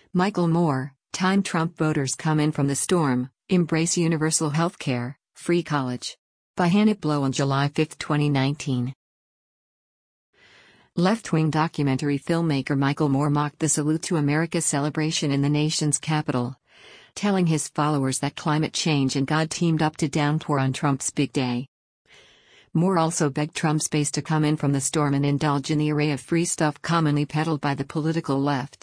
Michael Moore, Time Trump voters come in from the storm, embrace universal health care, free college. By Hannah Blow on July 5, 2019. Left-wing documentary filmmaker Michael Moore mocked the Salute to America celebration in the nation's capital, telling his followers that climate change and God teamed up to downpour on Trump's big day. Moore also begged Trump's base to come in from the storm and indulge in the array of free stuff commonly peddled by the political left.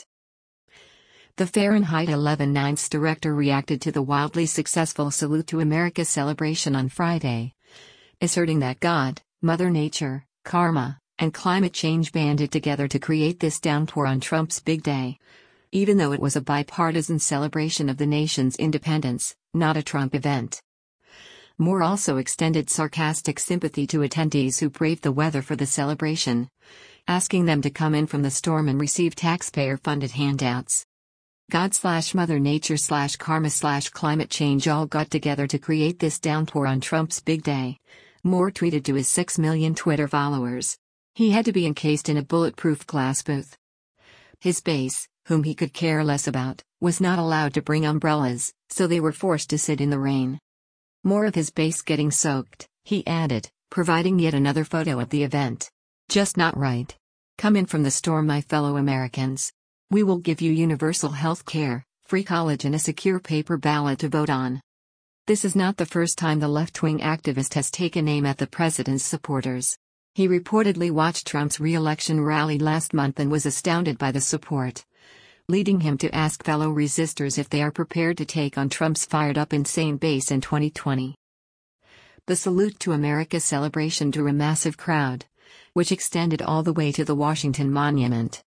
The Fahrenheit 11/9's director reacted to the wildly successful Salute to America celebration on Friday, asserting that God, Mother Nature, karma, and climate change banded together to create this downpour on Trump's big day, even though it was a bipartisan celebration of the nation's independence, not a Trump event. Moore also extended sarcastic sympathy to attendees who braved the weather for the celebration, asking them to come in from the storm and receive taxpayer-funded handouts. God/Mother Nature/karma/climate change all got together to create this downpour on Trump's big day, Moore tweeted to his 6 million Twitter followers. He had to be encased in a bulletproof glass booth. His base, whom he could care less about, was not allowed to bring umbrellas, so they were forced to sit in the rain. More of his base getting soaked, he added, providing yet another photo of the event. Just not right. Come in from the storm, my fellow Americans. We will give you universal health care, free college and a secure paper ballot to vote on. This is not the first time the left-wing activist has taken aim at the president's supporters. He reportedly watched Trump's re-election rally last month and was astounded by the support, leading him to ask fellow resistors if they are prepared to take on Trump's fired-up insane base in 2020. The Salute to America celebration drew a massive crowd, which extended all the way to the Washington Monument.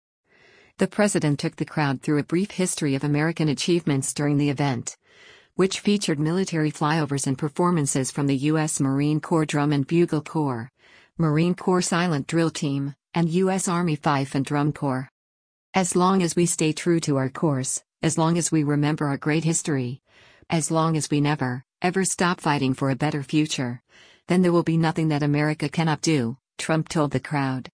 The president took the crowd through a brief history of American achievements during the event, which featured military flyovers and performances from the U.S. Marine Corps Drum and Bugle Corps, Marine Corps Silent Drill Team, and U.S. Army Fife and Drum Corps. As long as we stay true to our course, as long as we remember our great history, as long as we never, ever stop fighting for a better future, then there will be nothing that America cannot do, Trump told the crowd.